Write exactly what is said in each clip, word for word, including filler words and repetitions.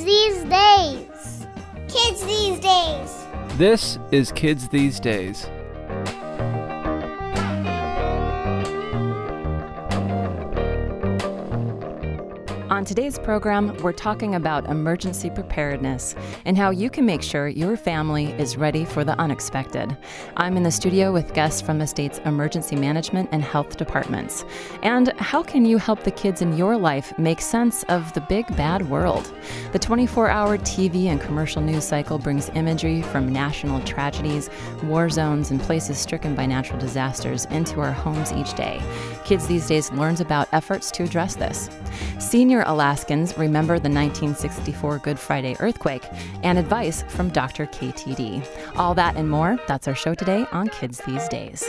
these days. Kids these days. This is Kids These Days. On today's program, we're talking about emergency preparedness and how you can make sure your family is ready for the unexpected. I'm in the studio with guests from the state's emergency management and health departments. And how can you help the kids in your life make sense of the big bad world? The twenty-four hour T V and commercial news cycle brings imagery from national tragedies, war zones, and places stricken by natural disasters into our homes each day. Kids These Days learns about efforts to address this. Senior Alaskans remember the nineteen sixty-four Good Friday earthquake and advice from Doctor K T D. All that and more, that's our show today on Kids These Days.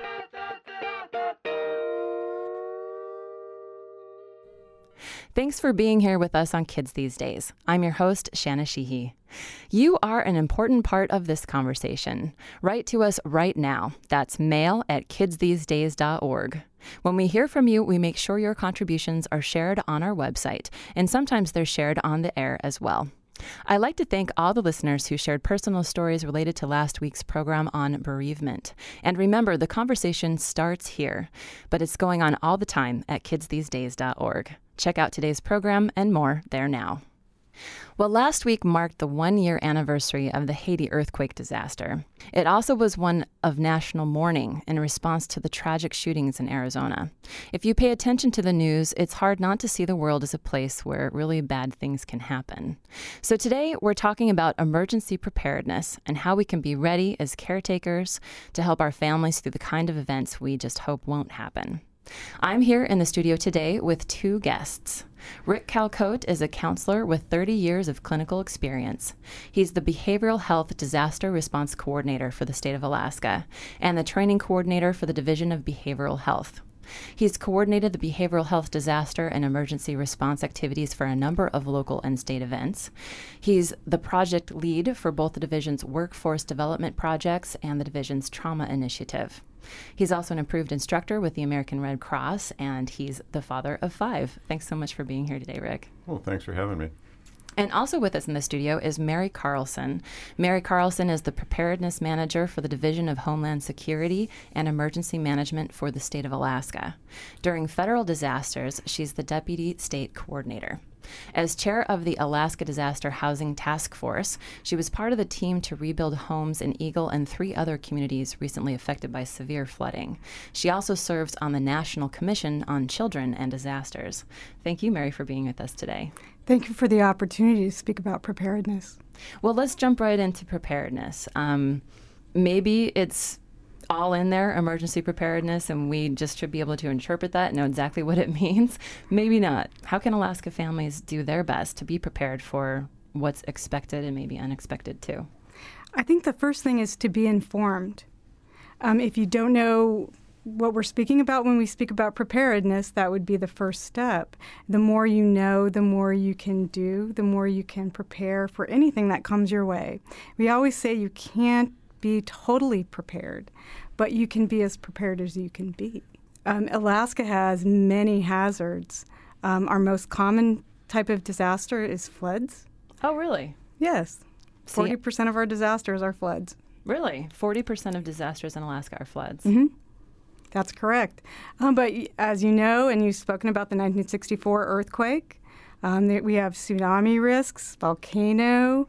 Thanks for being here with us on Kids These Days. I'm your host, Shanna Sheehy. You are an important part of this conversation. Write to us right now. That's mail at kids these days dot org. When we hear from you, we make sure your contributions are shared on our website, and sometimes they're shared on the air as well. I'd like to thank all the listeners who shared personal stories related to last week's program on bereavement. And remember, the conversation starts here, but it's going on all the time at kids these days dot org. Check out today's program and more there now. Well, last week marked the one-year anniversary of the Haiti earthquake disaster. It also was one of national mourning in response to the tragic shootings in Arizona. If you pay attention to the news, it's hard not to see the world as a place where really bad things can happen. So today, we're talking about emergency preparedness and how we can be ready as caretakers to help our families through the kind of events we just hope won't happen. I'm here in the studio today with two guests. Rick Calcote is a counselor with thirty years of clinical experience. He's the Behavioral Health Disaster Response Coordinator for the state of Alaska and the Training Coordinator for the Division of Behavioral Health. He's coordinated the behavioral health disaster and emergency response activities for a number of local and state events. He's the project lead for both the division's workforce development projects and the division's trauma initiative. He's also an approved instructor with the American Red Cross, and he's the father of five. Thanks so much for being here today, Rick. Well, thanks for having me. And also with us in the studio is Mary Carlson. Mary Carlson is the Preparedness Manager for the Division of Homeland Security and Emergency Management for the state of Alaska. During federal disasters, she's the Deputy State Coordinator. As chair of the Alaska Disaster Housing Task Force, she was part of the team to rebuild homes in Eagle and three other communities recently affected by severe flooding. She also serves on the National Commission on Children and Disasters. Thank you, Mary, for being with us today. Thank you for the opportunity to speak about preparedness. Well, let's jump right into preparedness. Um, maybe it's all in there, emergency preparedness, and we just should be able to interpret that and know exactly what it means. Maybe not. How can Alaska families do their best to be prepared for what's expected and maybe unexpected too? I think the first thing is to be informed. Um, if you don't know what we're speaking about when we speak about preparedness, that would be the first step. The more you know, the more you can do, the more you can prepare for anything that comes your way. We always say you can't be totally prepared, but you can be as prepared as you can be. Um, Alaska has many hazards. Um, our most common type of disaster is floods. Oh, really? Yes. forty percent of our disasters are floods. Really? forty percent of disasters in Alaska are floods? Mm-hmm. That's correct. Um, but as you know, and you've spoken about the nineteen sixty-four earthquake, um, we have tsunami risks, volcano,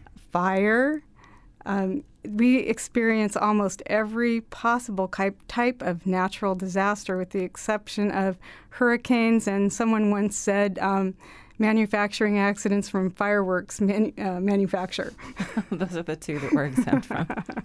fire. Um, we experience almost every possible type of natural disaster with the exception of hurricanes, and someone once said um, manufacturing accidents from fireworks manu- uh, manufacture. Those are the two that we're exempt from.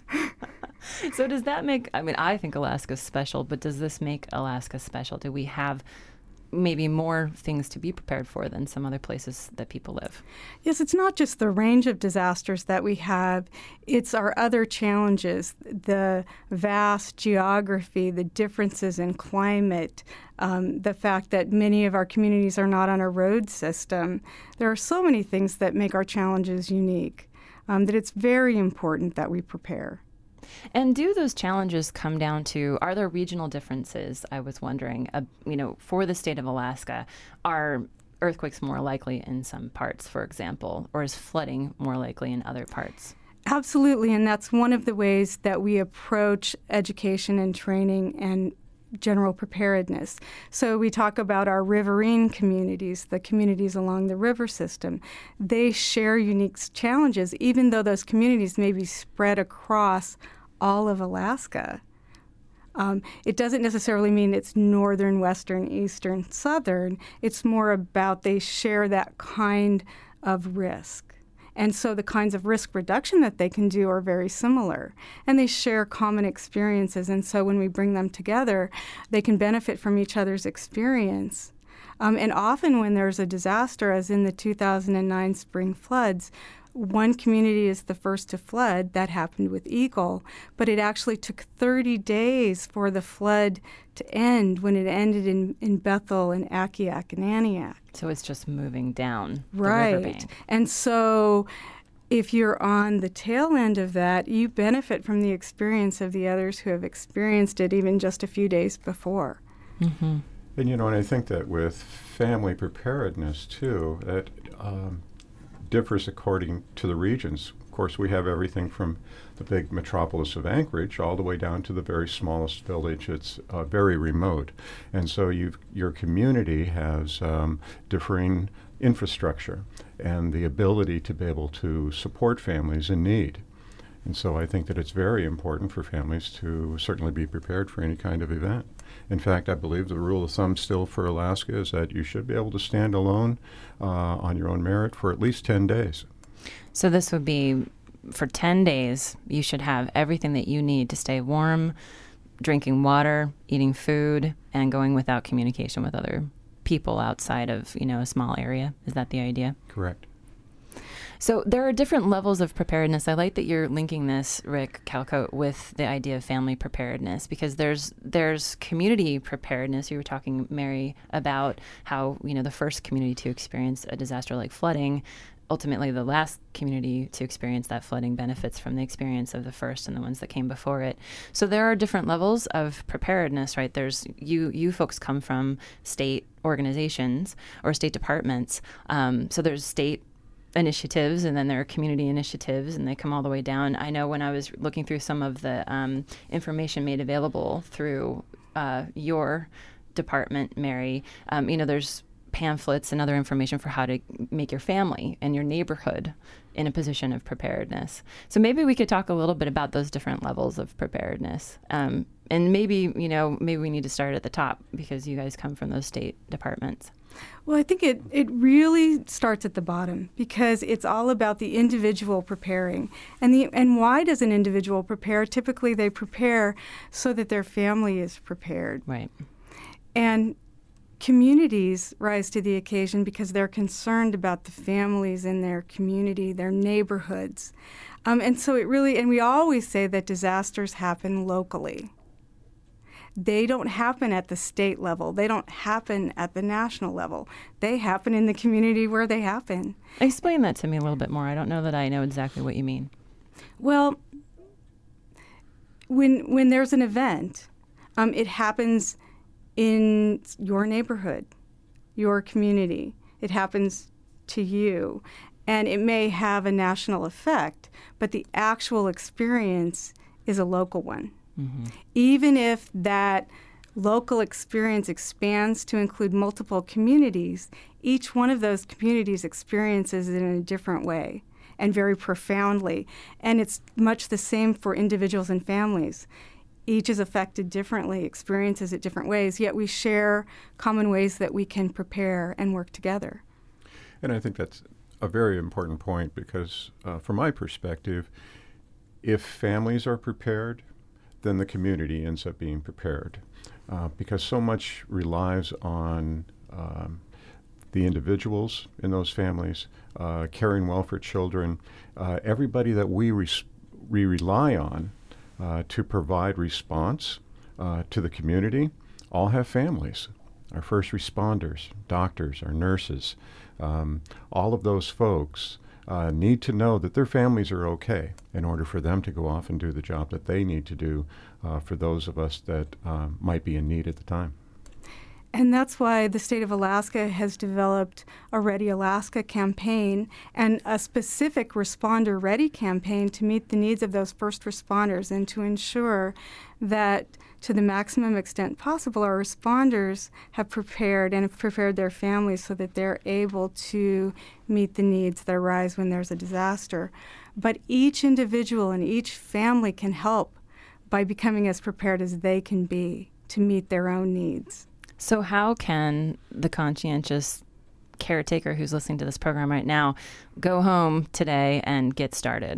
So does that make, I mean, I think Alaska's special, but does this make Alaska special? Do we have maybe more things to be prepared for than some other places that people live? Yes, it's not just the range of disasters that we have. It's our other challenges, the vast geography, the differences in climate, um, the fact that many of our communities are not on a road system. There are so many things that make our challenges unique, um, that it's very important that we prepare. And do those challenges come down to, are there regional differences, I was wondering, uh, you know, for the state of Alaska? Are earthquakes more likely in some parts, for example, or is flooding more likely in other parts? Absolutely, and that's one of the ways that we approach education and training and general preparedness. So we talk about our riverine communities, the communities along the river system. They share unique challenges, even though those communities may be spread across all of Alaska. Um, it doesn't necessarily mean it's northern, western, eastern, southern. It's more about they share that kind of risk. And so the kinds of risk reduction that they can do are very similar. And they share common experiences. And so when we bring them together, they can benefit from each other's experience. Um, and often when there's a disaster, as in the two thousand nine spring floods, one community is the first to flood. That happened with Eagle. But it actually took thirty days for the flood to end when it ended in, in Bethel and Akiak and Aniak. So it's just moving down the Right. riverbank. And so if you're on the tail end of that, you benefit from the experience of the others who have experienced it even just a few days before. Mm-hmm. And, you know, and I think that with family preparedness, too, that um, differs according to the regions. Of course, we have everything from the big metropolis of Anchorage all the way down to the very smallest village. It's uh, very remote. And so you've, your community has um, differing infrastructure and the ability to be able to support families in need. And so I think that it's very important for families to certainly be prepared for any kind of event. In fact, I believe the rule of thumb still for Alaska is that you should be able to stand alone uh, on your own merit for at least ten days. So this would be for ten days, you should have everything that you need to stay warm, drinking water, eating food, and going without communication with other people outside of, you know, a small area. Is that the idea? Correct. So there are different levels of preparedness. I like that you're linking this, Rick Calcote, with the idea of family preparedness, because there's there's community preparedness. You were talking, Mary, about how, you know, the first community to experience a disaster like flooding, ultimately the last community to experience that flooding benefits from the experience of the first and the ones that came before it. So there are different levels of preparedness, right? There's you you folks come from state organizations or state departments. Um, so there's state initiatives, and then there are community initiatives, and they come all the way down. I know when I was looking through some of the um, information made available through uh, your department, Mary, um, you know, there's pamphlets and other information for how to make your family and your neighborhood in a position of preparedness. So maybe we could talk a little bit about those different levels of preparedness. Um, and maybe, you know, maybe we need to start at the top because you guys come from those state departments. Well, I think it, it really starts at the bottom because it's all about the individual preparing. And the and why does an individual prepare? Typically they prepare so that their family is prepared. Right. And communities rise to the occasion because they're concerned about the families in their community, their neighborhoods. Um, and so it really, and we always say that disasters happen locally. They don't happen at the state level. They don't happen at the national level. They happen in the community where they happen. Explain that to me a little bit more. I don't know that I know exactly what you mean. Well, when when there's an event, um, it happens in your neighborhood, your community. It happens to you. And it may have a national effect, but the actual experience is a local one. Mm-hmm. Even if that local experience expands to include multiple communities, each one of those communities experiences it in a different way and very profoundly. And it's much the same for individuals and families. Each is affected differently, experiences it different ways, yet we share common ways that we can prepare and work together. And I think that's a very important point because uh, from my perspective, if families are prepared, then the community ends up being prepared uh, because so much relies on um, the individuals in those families, uh, caring well for children, uh, everybody that we, res- we rely on uh, to provide response uh, to the community all have families. Our first responders, doctors, our nurses, um, all of those folks Uh, need to know that their families are okay in order for them to go off and do the job that they need to do uh, for those of us that uh, might be in need at the time. And that's why the state of Alaska has developed a Ready Alaska campaign and a specific Responder Ready campaign to meet the needs of those first responders and to ensure that to the maximum extent possible, our responders have prepared and have prepared their families so that they're able to meet the needs that arise when there's a disaster. But each individual and each family can help by becoming as prepared as they can be to meet their own needs. So how can the conscientious caretaker who's listening to this program right now go home today and get started?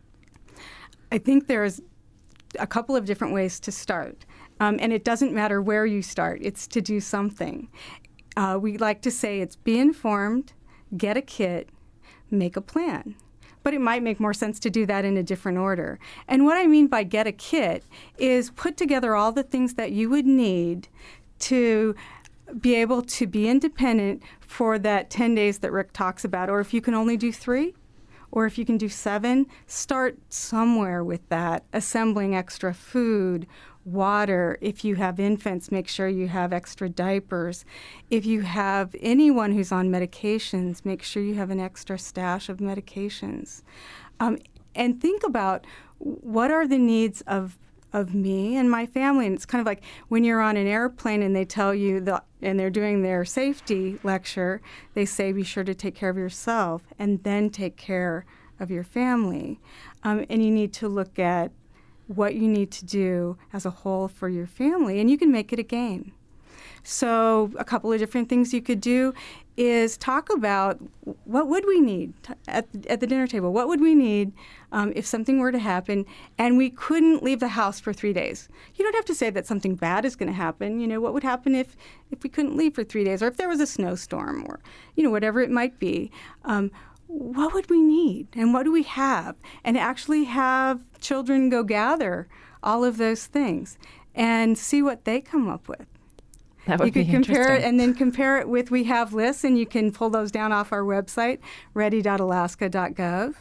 I think there's a couple of different ways to start. Um, and it doesn't matter where you start. It's to do something. Uh, we like to say it's be informed, get a kit, make a plan. But it might make more sense to do that in a different order. And what I mean by get a kit is put together all the things that you would need to be able to be independent for that ten days that Rick talks about. Or if you can only do three, or if you can do seven, start somewhere with that, assembling extra food, water. If you have infants, make sure you have extra diapers. If you have anyone who's on medications, make sure you have an extra stash of medications. Um, and think about what are the needs of of me and my family. And it's kind of like when you're on an airplane and they tell you, the, and they're doing their safety lecture, they say be sure to take care of yourself and then take care of your family. Um, and you need to look at what you need to do as a whole for your family, and you can make it a game. So a couple of different things you could do is talk about what would we need at, at the dinner table. What would we need um, if something were to happen and we couldn't leave the house for three days? You don't have to say that something bad is going to happen. You know, what would happen if, if we couldn't leave for three days or if there was a snowstorm or, you know, whatever it might be. Um, what would we need and what do we have? And actually have children go gather all of those things and see what they come up with. That would you could be compare it interesting. and then compare it with, we have lists, and you can pull those down off our website, ready dot alaska dot gov.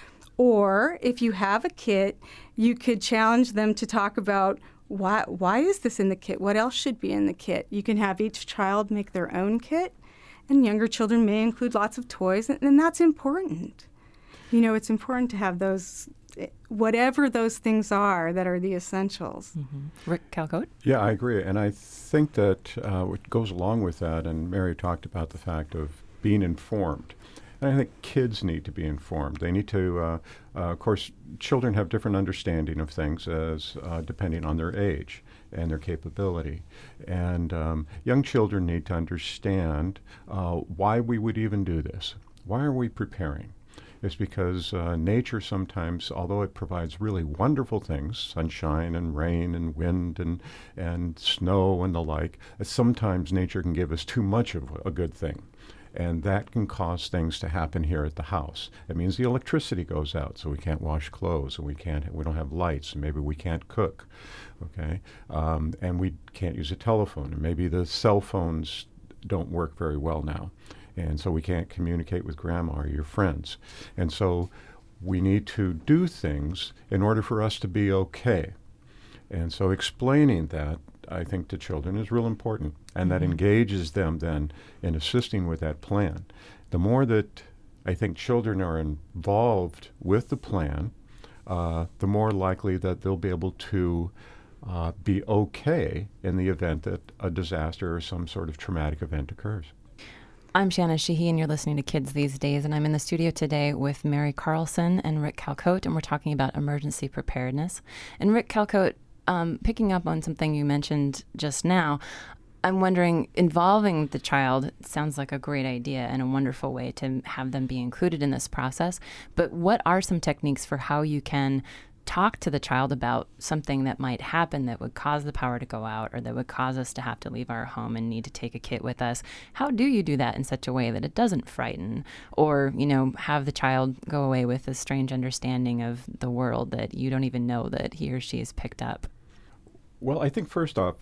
Or if you have a kit, you could challenge them to talk about why, why is this in the kit? What else should be in the kit? You can have each child make their own kit, and younger children may include lots of toys, and, and that's important. You know, it's important to have those, whatever those things are that are the essentials. Mm-hmm. Rick Calcote? Yeah, I agree. And I think that uh, what goes along with that, and Mary talked about the fact of being informed. And I think kids need to be informed. They need to, uh, uh, of course, children have different understanding of things as uh, depending on their age and their capability. And um, young children need to understand uh, why we would even do this. Why are we preparing? It's because uh, nature sometimes, although it provides really wonderful things, sunshine and rain and wind and, and snow and the like, uh, sometimes nature can give us too much of a good thing. And that can cause things to happen here at the house. It means the electricity goes out, so we can't wash clothes, and we can't, we don't have lights, and maybe we can't cook, okay? Um, and we can't use a telephone, and maybe the cell phones don't work very well now. And so we can't communicate with grandma or your friends. And so we need to do things in order for us to be okay. And so explaining that, I think, to children is real important. And that engages them then in assisting with that plan. The more that I think children are involved with the plan, uh, the more likely that they'll be able to uh, be okay in the event that a disaster or some sort of traumatic event occurs. I'm Shanna Sheehy, and you're listening to Kids These Days, and I'm in the studio today with Mary Carlson and Rick Calcote, and we're talking about emergency preparedness. And Rick Calcote, um, picking up on something you mentioned just now, I'm wondering, involving the child sounds like a great idea and a wonderful way to have them be included in this process, but what are some techniques for how you can talk to the child about something that might happen that would cause the power to go out or that would cause us to have to leave our home and need to take a kit with us? How do you do that in such a way that it doesn't frighten or, you know, have the child go away with a strange understanding of the world that you don't even know that he or she has picked up? Well, I think first off,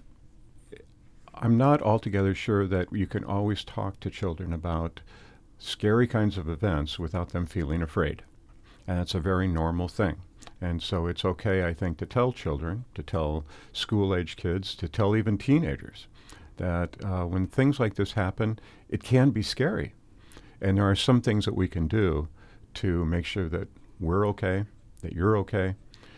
I'm not altogether sure that you can always talk to children about scary kinds of events without them feeling afraid. And that's a very normal thing. And so it's okay, I think, to tell children, to tell school-age kids, to tell even teenagers that uh, when things like this happen, it can be scary. And there are some things that we can do to make sure that we're okay, that you're okay,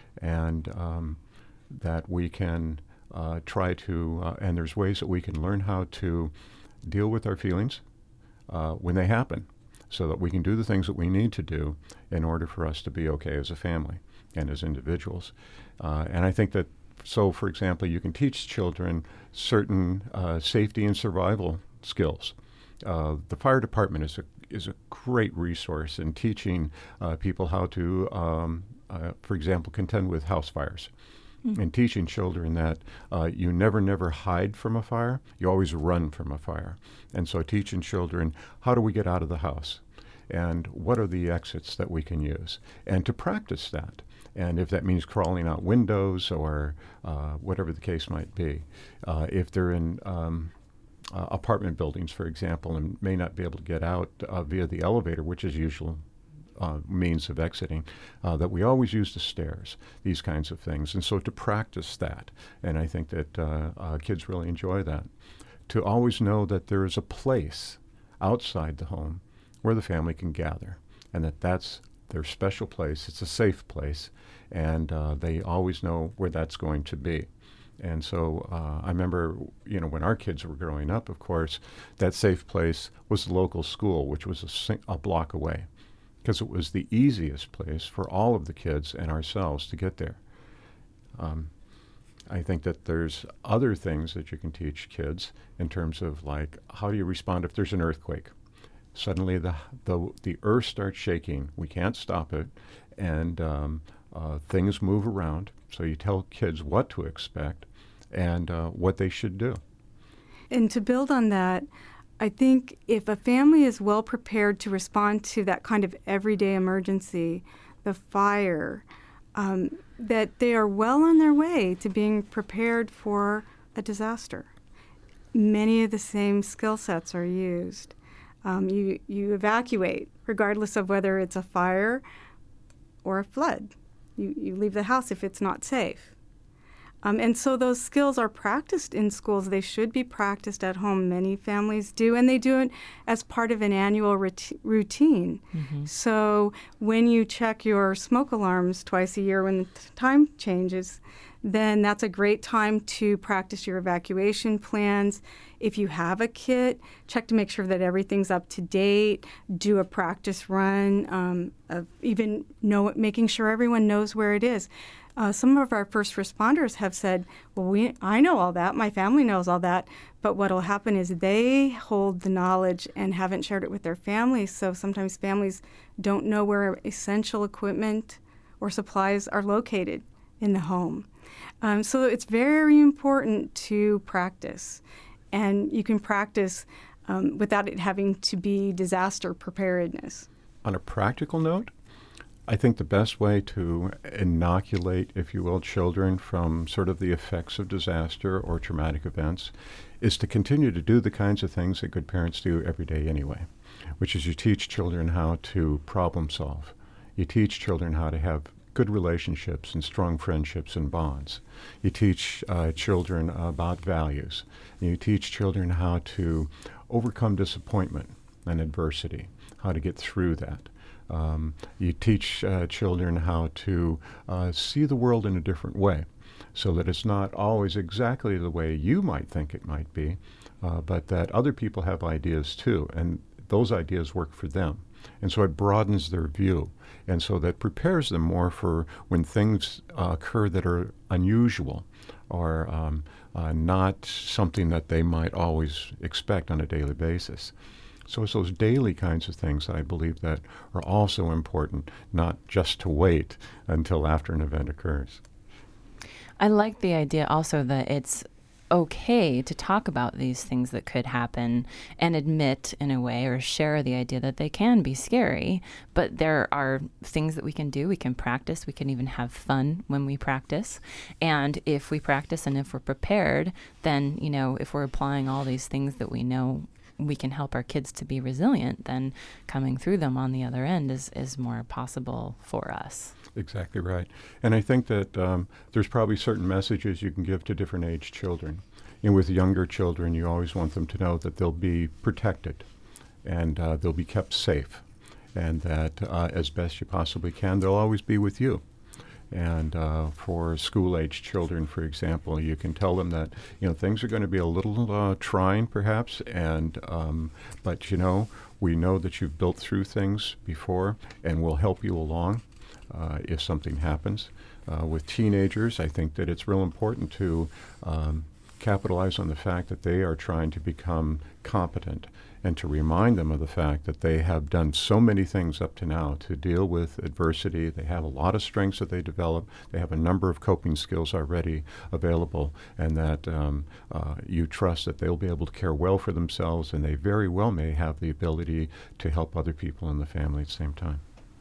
and um, that we can uh, try to, uh, and there's ways that we can learn how to deal with our feelings uh, when they happen, so that we can do the things that we need to do in order for us to be okay as a family and as individuals. Uh, and I think that, so for example, you can teach children certain uh, safety and survival skills. Uh, the fire department is a is a great resource in teaching uh, people how to, um, uh, for example, contend with house fires. Mm-hmm. And teaching children that uh, you never, never hide from a fire. You always run from a fire. And so teaching children, how do we get out of the house? And what are the exits that we can use? And to practice that. And if that means crawling out windows or uh, whatever the case might be. Uh, if they're in um, uh, apartment buildings, for example, and may not be able to get out uh, via the elevator, which is usual uh, means of exiting, uh, that we always use the stairs, these kinds of things. And so to practice that, and I think that uh, uh, kids really enjoy that, to always know that there is a place outside the home where the family can gather, and that that's their special place. It's a safe place, and uh, they always know where that's going to be. And so uh, I remember, you know, when our kids were growing up, of course, that safe place was the local school, which was a, sing- a block away, because it was the easiest place for all of the kids and ourselves to get there. Um, I think that there's other things that you can teach kids in terms of, like, how do you respond if there's an earthquake? Suddenly the the, the earth starts shaking. We can't stop it, and um, uh, things move around. So you tell kids what to expect and uh, what they should do. And to build on that, I think if a family is well prepared to respond to that kind of everyday emergency, the fire, um, that they are well on their way to being prepared for a disaster. Many of the same skill sets are used. Um, you, you evacuate, regardless of whether it's a fire or a flood. You, you leave the house if it's not safe. Um, and so those skills are practiced in schools. They should be practiced at home. Many families do, and they do it as part of an annual rit- routine. Mm-hmm. So when you check your smoke alarms twice a year when the time changes, then that's a great time to practice your evacuation plans. If you have a kit, check to make sure that everything's up to date. Do a practice run um, of even know, making sure everyone knows where it is. Uh, some of our first responders have said, well, we, I know all that. My family knows all that. But what will happen is they hold the knowledge and haven't shared it with their families. So sometimes families don't know where essential equipment or supplies are located in the home. Um, so it's very important to practice. And you can practice um, without it having to be disaster preparedness. On a practical note, I think the best way to inoculate, if you will, children from sort of the effects of disaster or traumatic events is to continue to do the kinds of things that good parents do every day anyway, which is you teach children how to problem solve. You teach children how to have good relationships and strong friendships and bonds. You teach uh, children about values. You teach children how to overcome disappointment and adversity, how to get through that. Um, you teach uh, children how to uh, see the world in a different way, so that it's not always exactly the way you might think it might be, uh, but that other people have ideas too, and those ideas work for them. And so it broadens their view, and so that prepares them more for when things uh, occur that are unusual or um, uh, not something that they might always expect on a daily basis. So it's those daily kinds of things that I believe that are also important, not just to wait until after an event occurs. I like the idea also that it's okay to talk about these things that could happen and admit in a way or share the idea that they can be scary, but there are things that we can do. We can practice. We can even have fun when we practice. And if we practice and if we're prepared, then, you know, if we're applying all these things that we know we can help our kids to be resilient, then coming through them on the other end is, is more possible for us. Exactly right. And I think that um, there's probably certain messages you can give to different age children. And with younger children, you always want them to know that they'll be protected and uh, they'll be kept safe, and that uh, as best you possibly can, they'll always be with you. And uh, for school-age children, for example, you can tell them that, you know, things are going to be a little uh, trying, perhaps, and um, but, you know, we know that you've built through things before, and we'll help you along uh, if something happens. Uh, with teenagers, I think that it's real important to um, capitalize on the fact that they are trying to become competent, and to remind them of the fact that they have done so many things up to now to deal with adversity. They have a lot of strengths that they develop. They have a number of coping skills already available, and that um, uh, you trust that they'll be able to care well for themselves, and they very well may have the ability to help other people in the family at the same time.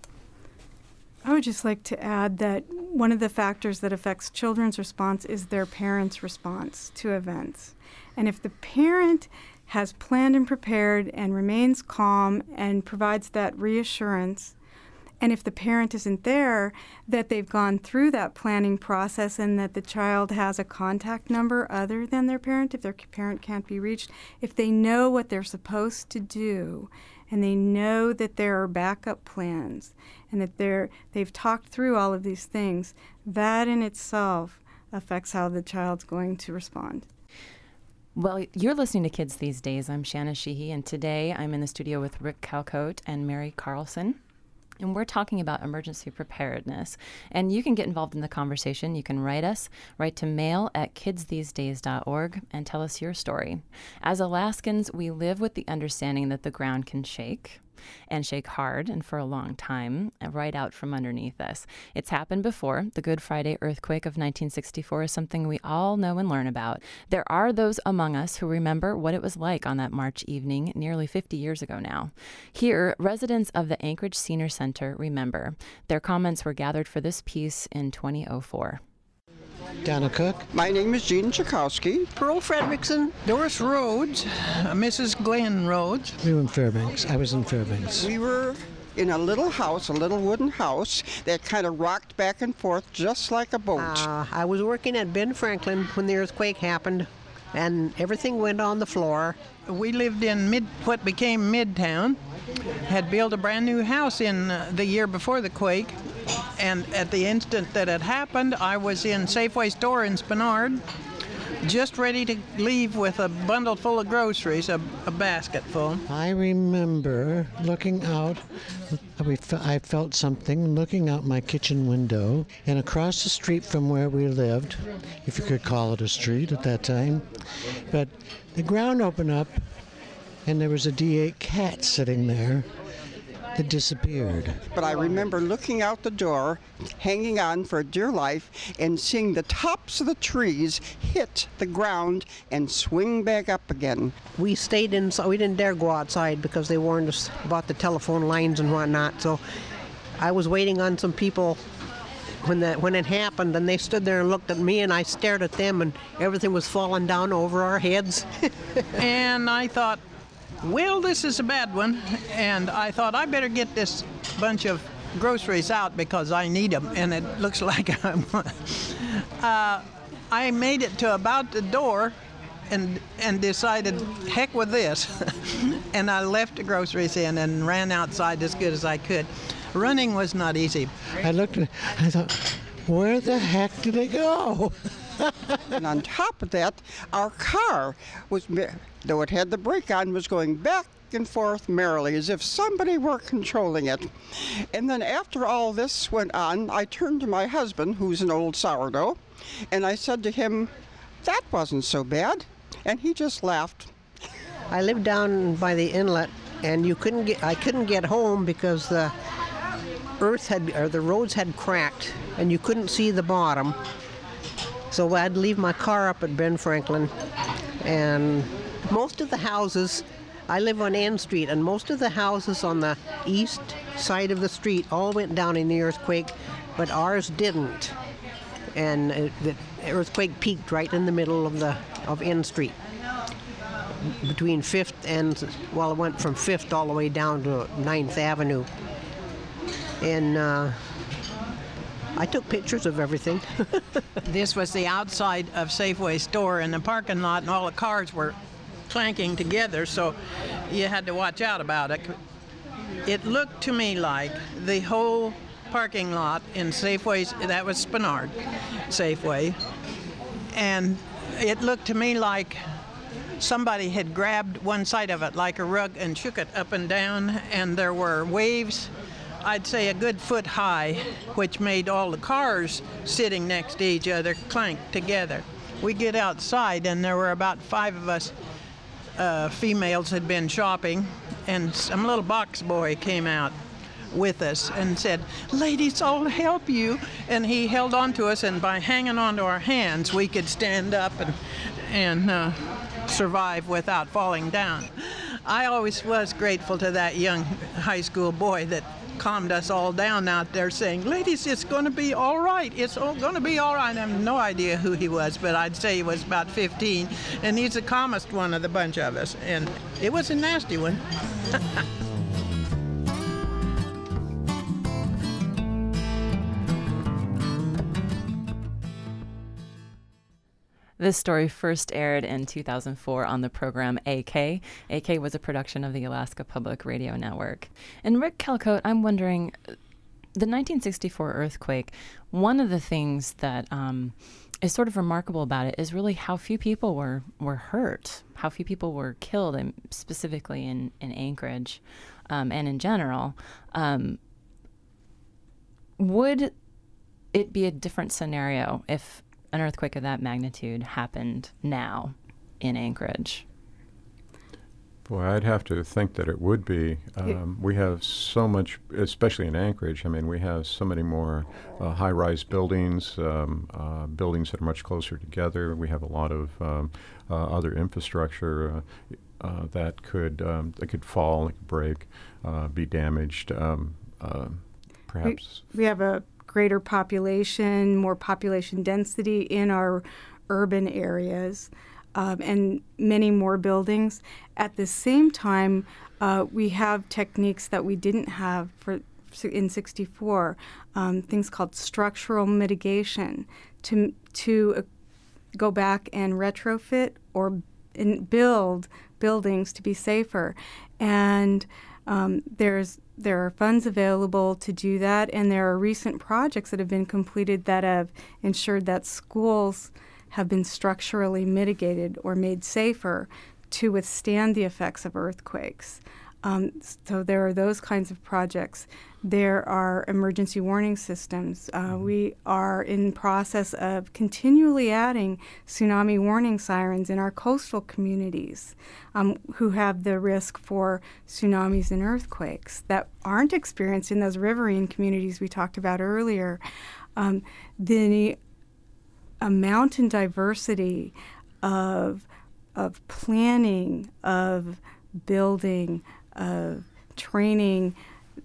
I would just like to add that one of the factors that affects children's response is their parents' response to events. And if the parent has planned and prepared and remains calm and provides that reassurance, and if the parent isn't there, that they've gone through that planning process and that the child has a contact number other than their parent if their parent can't be reached, if they know what they're supposed to do, and they know that there are backup plans, and that they're, they've talked through all of these things, that in itself affects how the child's going to respond. Well, you're listening to Kids These Days. I'm Shanna Sheehy, and today I'm in the studio with Rick Calcote and Mary Carlson. And we're talking about emergency preparedness. And you can get involved in the conversation. You can write us, write to mail at kids these days dot org and tell us your story. As Alaskans, we live with the understanding that the ground can shake, and shake hard and for a long time, right out from underneath us. It's happened before. The Good Friday earthquake of nineteen sixty-four is something we all know and learn about. There are those among us who remember what it was like on that March evening nearly fifty years ago now. Here, residents of the Anchorage Senior Center remember. Their comments were gathered for this piece in twenty oh four. Donna Cook. My name is Jean Tchaikovsky. Pearl Fredrickson. Doris Rhodes. Uh, Missus Glenn Rhodes. We were in Fairbanks. I was in Fairbanks. We were in a little house, a little wooden house that kind of rocked back and forth just like a boat. Uh, I was working at Ben Franklin when the earthquake happened, and everything went on the floor. We lived in mid, what became Midtown, had built a brand new house in uh, the year before the quake, and at the instant that it happened, I was in Safeway store in Spenard, just ready to leave with a bundle full of groceries, a, a basket full. I remember looking out, I felt something looking out my kitchen window, and across the street from where we lived, if you could call it a street at that time, but the ground opened up and there was a D eight cat sitting there that disappeared. But I remember looking out the door, hanging on for dear life, and seeing the tops of the trees hit the ground and swing back up again. We stayed in, so we didn't dare go outside because they warned us about the telephone lines and whatnot. So I was waiting on some people when that when it happened, and they stood there and looked at me, and I stared at them, and everything was falling down over our heads. And I thought, well, this is a bad one, and I thought I better get this bunch of groceries out because I need them, and it looks like I'm, uh, I made it to about the door and and decided, heck with this, and I left the groceries in and ran outside as good as I could. Running was not easy. I looked at I thought, where the heck did they go? And on top of that, our car was, though it had the brake on, was going back and forth merrily as if somebody were controlling it. And then after all this went on, I turned to my husband, who's an old sourdough, and I said to him, that wasn't so bad. And he just laughed. I lived down by the inlet, and you couldn't get I couldn't get home because the earth had or the roads had cracked and you couldn't see the bottom. So I'd leave my car up at Ben Franklin, and most of the houses, I live on Ann Street, and most of the houses on the east side of the street all went down in the earthquake, but ours didn't. And uh, the earthquake peaked right in the middle of the of N Street, between Fifth and, well, it went from Fifth all the way down to Ninth Avenue. And uh, I took pictures of everything. This was the outside of Safeway store in the parking lot, and all the cars were clanking together, so you had to watch out about it. It looked to me like the whole parking lot in Safeway's, that was Spenard Safeway, and it looked to me like somebody had grabbed one side of it like a rug and shook it up and down, and there were waves, I'd say a good foot high, which made all the cars sitting next to each other clank together. We get outside, and there were about five of us uh, females had been shopping, and some little box boy came out with us and said, "Ladies, I'll help you." And he held on to us, and by hanging on to our hands, we could stand up and, and uh, survive without falling down. I always was grateful to that young high school boy that calmed us all down out there saying, "Ladies, it's going to be all right. It's all going to be all right." I have no idea who he was, but I'd say he was about fifteen, and he's the calmest one of the bunch of us, and it was a nasty one. This story first aired in two thousand four on the program A K. A K was a production of the Alaska Public Radio Network. And Rick Calcote, I'm wondering, the nineteen sixty-four earthquake, one of the things that um, is sort of remarkable about it is really how few people were, were hurt, how few people were killed, and specifically in, in Anchorage um, and in general. Um, would it be a different scenario if an earthquake of that magnitude happened now in Anchorage? Boy, I'd have to think that it would be. Um, we have so much, especially in Anchorage, I mean, we have so many more uh, high-rise buildings, um, uh, buildings that are much closer together. We have a lot of um, uh, other infrastructure uh, uh, that could um, that could fall, that could break, uh, be damaged, um, uh, perhaps. We, we have a greater population, more population density in our urban areas, um, and many more buildings. At the same time, uh, we have techniques that we didn't have for in sixty-four, um, things called structural mitigation, to to uh, go back and retrofit or in build buildings to be safer. And um, there's There are funds available to do that, and there are recent projects that have been completed that have ensured that schools have been structurally mitigated or made safer to withstand the effects of earthquakes. Um, so there are those kinds of projects. There are emergency warning systems. Uh, we are in process of continually adding tsunami warning sirens in our coastal communities um, who have the risk for tsunamis and earthquakes that aren't experienced in those riverine communities we talked about earlier. Um, the amount and diversity of, of planning, of building, of training,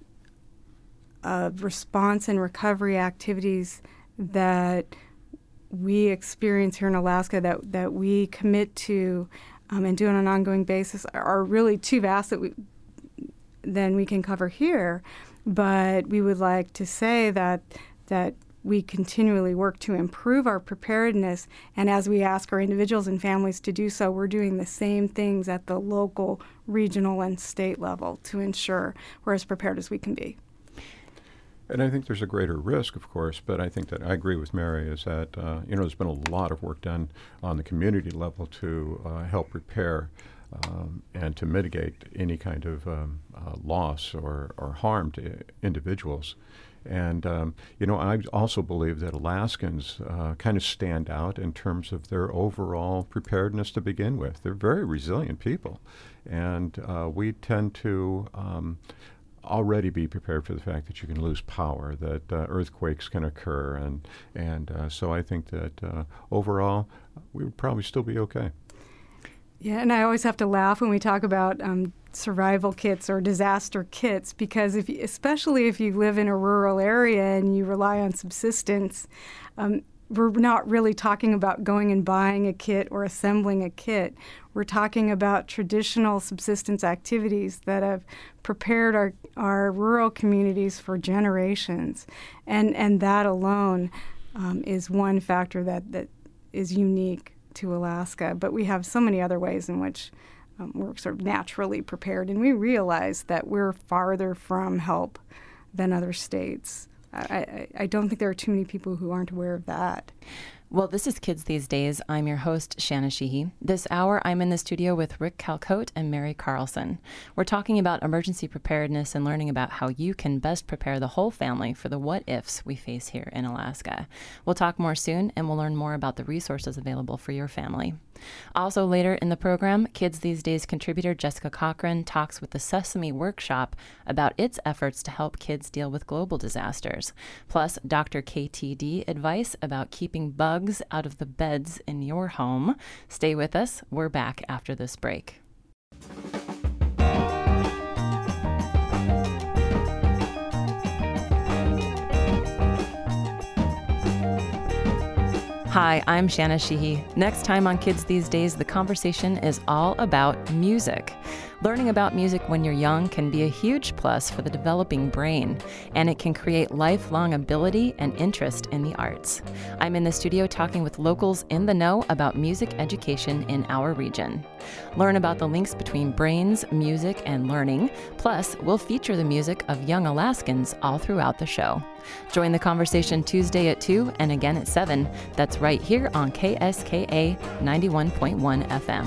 of response and recovery activities that we experience here in Alaska, that, that we commit to um, and do on an ongoing basis, are really too vast that we than we can cover here. But we would like to say that that we continually work to improve our preparedness, and as we ask our individuals and families to do so, we're doing the same things at the local, regional, and state level to ensure we're as prepared as we can be. And I think there's a greater risk, of course, but I think that I agree with Mary is that, uh, you know, there's been a lot of work done on the community level to uh, help prepare um, and to mitigate any kind of um, uh, loss or, or harm to individuals. And, um, you know, I also believe that Alaskans uh, kind of stand out in terms of their overall preparedness to begin with. They're very resilient people. And uh, we tend to um, already be prepared for the fact that you can lose power, that uh, earthquakes can occur. And, and uh, so I think that uh, overall, we would probably still be okay. Yeah, and I always have to laugh when we talk about um, survival kits or disaster kits, because if, you, especially if you live in a rural area and you rely on subsistence, um, we're not really talking about going and buying a kit or assembling a kit. We're talking about traditional subsistence activities that have prepared our, our rural communities for generations. And, and that alone um, is one factor that, that is unique to Alaska. But we have so many other ways in which um, we're sort of naturally prepared. And we realize that we're farther from help than other states. I, I, I don't think there are too many people who aren't aware of that. Well, this is Kids These Days. I'm your host, Shanna Sheehy. This hour, I'm in the studio with Rick Calcote and Mary Carlson. We're talking about emergency preparedness and learning about how you can best prepare the whole family for the what-ifs we face here in Alaska. We'll talk more soon, and we'll learn more about the resources available for your family. Also later in the program, Kids These Days contributor Jessica Cochran talks with the Sesame Workshop about its efforts to help kids deal with global disasters. Plus, Doctor K T D advice about keeping bugs out of the beds in your home. Stay with us. We're back after this break. Hi, I'm Shanna Sheehy. Next time on Kids These Days, the conversation is all about music. Learning about music when you're young can be a huge plus for the developing brain, and it can create lifelong ability and interest in the arts. I'm in the studio talking with locals in the know about music education in our region. Learn about the links between brains, music, and learning. Plus, we'll feature the music of young Alaskans all throughout the show. Join the conversation Tuesday at two and again at seven. That's right here on K S K A ninety-one point one F M.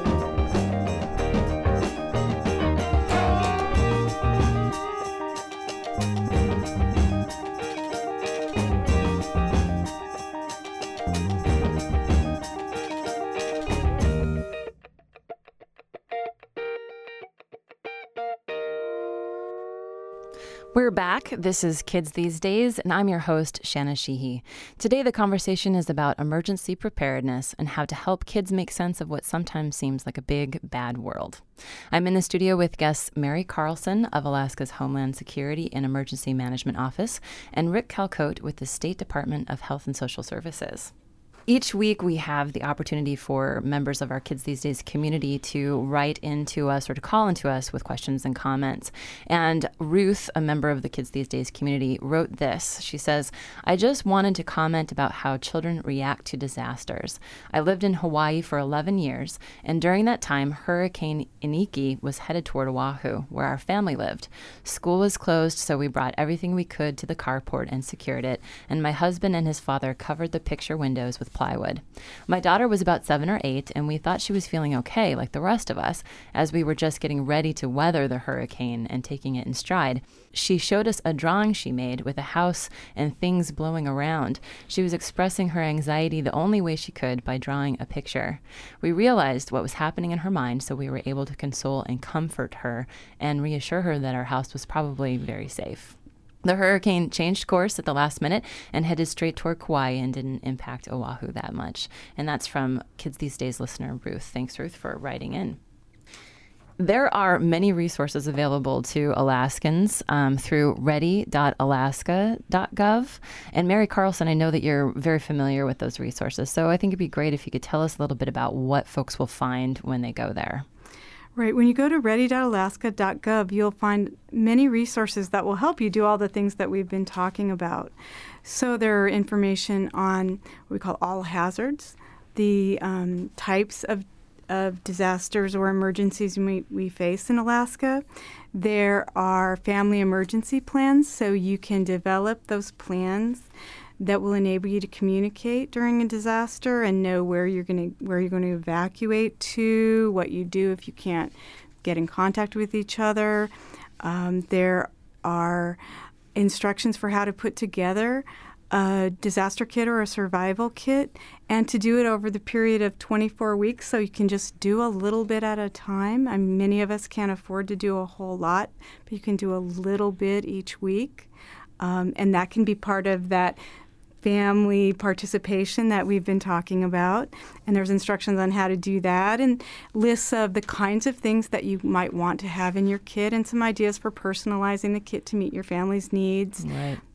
We're back. This is Kids These Days, and I'm your host, Shanna Sheehy. Today, the conversation is about emergency preparedness and how to help kids make sense of what sometimes seems like a big, bad world. I'm in the studio with guests Mary Carlson of Alaska's Homeland Security and Emergency Management Office and Rick Calcote with the State Department of Health and Social Services. Each week, we have the opportunity for members of our Kids These Days community to write into us or to call into us with questions and comments. And Ruth, a member of the Kids These Days community, wrote this. She says, I just wanted to comment about how children react to disasters. I lived in Hawaii for eleven years, and during that time, Hurricane Iniki was headed toward Oahu, where our family lived. School was closed, so we brought everything we could to the carport and secured it, and my husband and his father covered the picture windows with plywood. My daughter was about seven or eight, and we thought she was feeling okay, like the rest of us, as we were just getting ready to weather the hurricane and taking it in stride. She showed us a drawing she made with a house and things blowing around. She was expressing her anxiety the only way she could by drawing a picture. We realized what was happening in her mind, so we were able to console and comfort her and reassure her that our house was probably very safe. The hurricane changed course at the last minute and headed straight toward Kauai and didn't impact Oahu that much. And that's from Kids These Days listener Ruth. Thanks, Ruth, for writing in. There are many resources available to Alaskans um, through ready dot alaska dot gov. And Mary Carlson, I know that you're very familiar with those resources, so I think it'd be great if you could tell us a little bit about what folks will find when they go there. Right. When you go to ready dot alaska dot gov, you'll find many resources that will help you do all the things that we've been talking about. So there are information on what we call all hazards, the um, types of, of disasters or emergencies we, we face in Alaska. There are family emergency plans, so you can develop those plans that will enable you to communicate during a disaster and know where you're going to where you're going to evacuate to, what you do if you can't get in contact with each other. Um, there are instructions for how to put together a disaster kit or a survival kit, and to do it over the period of twenty-four weeks, so you can just do a little bit at a time. I mean, many of us can't afford to do a whole lot, but you can do a little bit each week, um, and that can be part of that family participation that we've been talking about. And there's instructions on how to do that and lists of the kinds of things that you might want to have in your kit and some ideas for personalizing the kit to meet your family's needs. Right.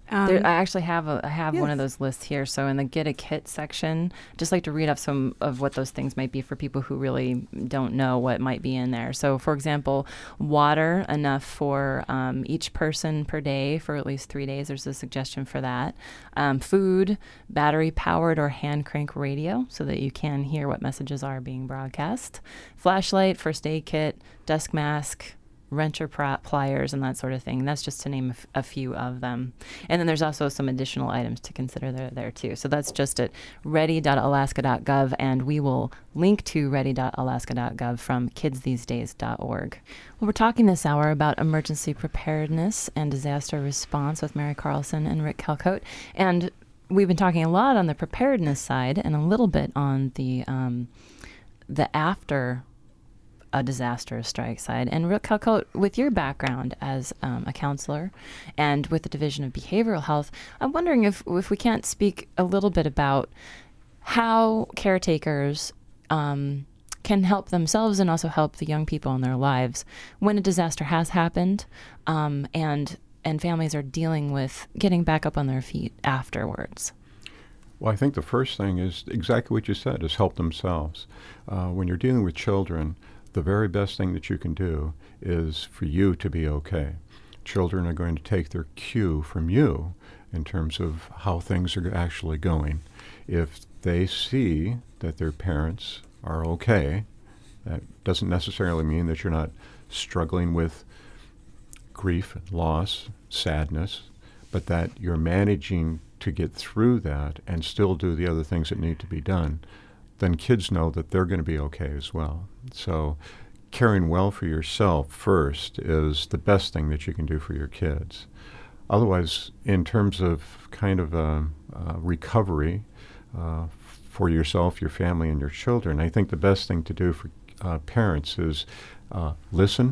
Um, There, I actually have a, I have one of yes. those lists here. So in the Get a Kit section, just like to read off some of what those things might be for people who really don't know what might be in there. So, for example, water enough for um, each person per day for at least three days. There's a suggestion for that. Um, food, battery-powered or hand-crank radio so that you can hear what messages are being broadcast. Flashlight, first aid kit, desk mask, wrencher pliers, and that sort of thing. That's just to name a, f- a few of them. And then there's also some additional items to consider there, there too. So that's just at ready dot alaska dot gov, and we will link to ready dot alaska dot gov from kids these days dot org. Well, we're talking this hour about emergency preparedness and disaster response with Mary Carlson and Rick Calcote. And we've been talking a lot on the preparedness side and a little bit on the um, the after a disaster strike side. And Rick Calcote, with your background as um, a counselor and with the Division of Behavioral Health, I'm wondering if, if we can't speak a little bit about how caretakers um, can help themselves and also help the young people in their lives when a disaster has happened um, and and families are dealing with getting back up on their feet afterwards. Well, I think the first thing is exactly what you said, is help themselves. Uh, when you're dealing with children, the very best thing that you can do is for you to be okay. Children are going to take their cue from you in terms of how things are actually going. If they see that their parents are okay, that doesn't necessarily mean that you're not struggling with grief, loss, sadness, but that you're managing to get through that and still do the other things that need to be done, then kids know that they're going to be okay as well. So caring well for yourself first is the best thing that you can do for your kids. Otherwise, in terms of kind of a, a recovery uh, for yourself, your family, and your children, I think the best thing to do for uh, parents is uh, listen,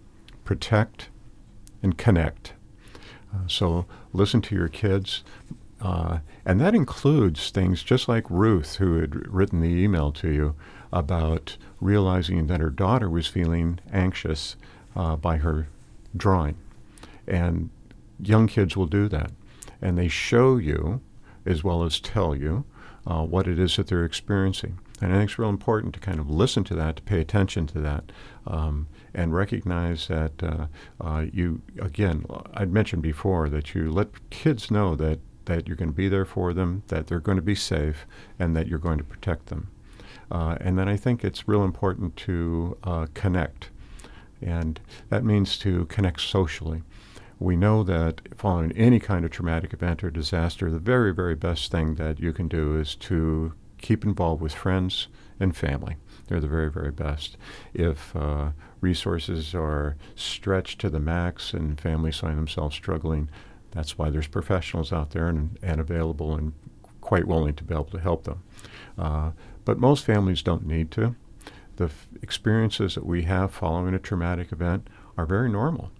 protect, and connect. Uh, so listen to your kids. Uh, and that includes things just like Ruth, who had written the email to you about realizing that her daughter was feeling anxious uh, by her drawing. And young kids will do that. And they show you, as well as tell you, uh, what it is that they're experiencing. And I think it's real important to kind of listen to that, to pay attention to that, um, and recognize that uh, uh, you, again, I'd mentioned before that you let kids know that that you're going to be there for them, that they're going to be safe, and that you're going to protect them. Uh, and then I think it's real important to uh, connect. And that means to connect socially. We know that following any kind of traumatic event or disaster, the very, very best thing that you can do is to keep involved with friends and family. They're the very, very best. If uh, resources are stretched to the max and families find themselves struggling, that's why there's professionals out there and, and available and quite willing to be able to help them. Uh, but most families don't need to. The f- experiences that we have following a traumatic event are very normal.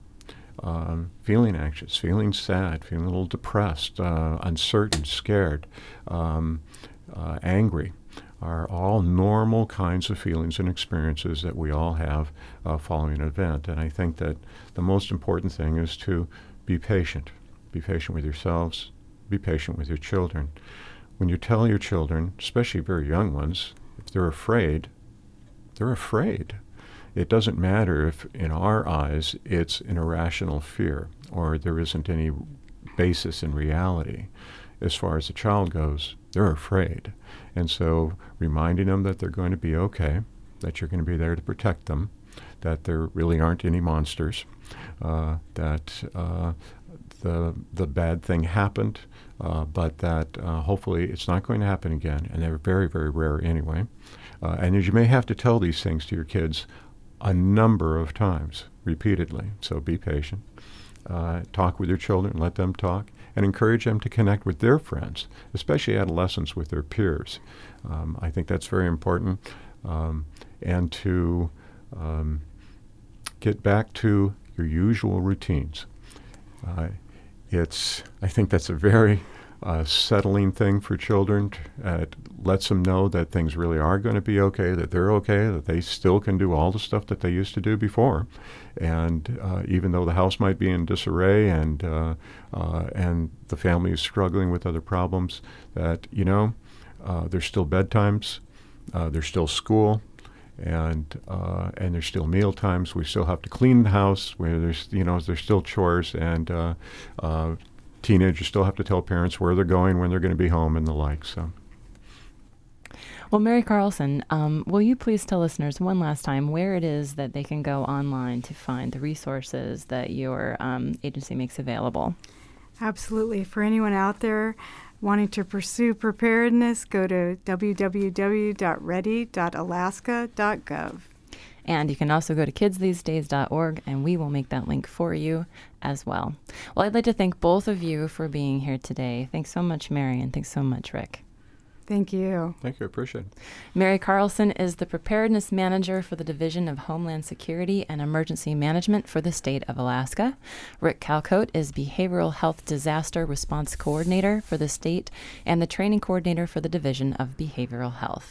Um, feeling anxious, feeling sad, feeling a little depressed, uh, uncertain, scared, um, uh, angry are all normal kinds of feelings and experiences that we all have uh, following an event. And I think that the most important thing is to be patient. Be patient with yourselves. Be patient with your children. When you tell your children, especially very young ones, if they're afraid, they're afraid. It doesn't matter if, in our eyes, it's an irrational fear or there isn't any basis in reality. As far as the child goes, they're afraid. And so reminding them that they're going to be okay, that you're going to be there to protect them, that there really aren't any monsters, uh, that uh, the the bad thing happened, uh, but that uh, hopefully it's not going to happen again, and they're very, very rare anyway. Uh, and as you may have to tell these things to your kids a number of times, repeatedly, so be patient. Uh, talk with your children, let them talk, and encourage them to connect with their friends, especially adolescents with their peers. Um, I think that's very important, um, and to um, get back to your usual routines. Uh, It's, I think that's a very uh, settling thing for children. Uh, it lets them know that things really are going to be okay, that they're okay, that they still can do all the stuff that they used to do before. And uh, even though the house might be in disarray and uh, uh, and the family is struggling with other problems, that, you know, uh, there's still bedtimes, uh, there's still school, and uh, and there's still meal times. We still have to clean the house. Where there's you know there's still chores, and uh, uh, teenagers still have to tell parents where they're going, when they're going to be home, and the like. So. Well, Mary Carlson, um, will you please tell listeners one last time where it is that they can go online to find the resources that your um, agency makes available? Absolutely. For anyone out there wanting to pursue preparedness, go to w w w dot ready dot alaska dot gov. And you can also go to kids these days dot org, and we will make that link for you as well. Well, I'd like to thank both of you for being here today. Thanks so much, Mary, and thanks so much, Rick. Thank you. Thank you. I appreciate it. Mary Carlson is the Preparedness Manager for the Division of Homeland Security and Emergency Management for the state of Alaska. Rick Calcote is Behavioral Health Disaster Response Coordinator for the state and the Training Coordinator for the Division of Behavioral Health.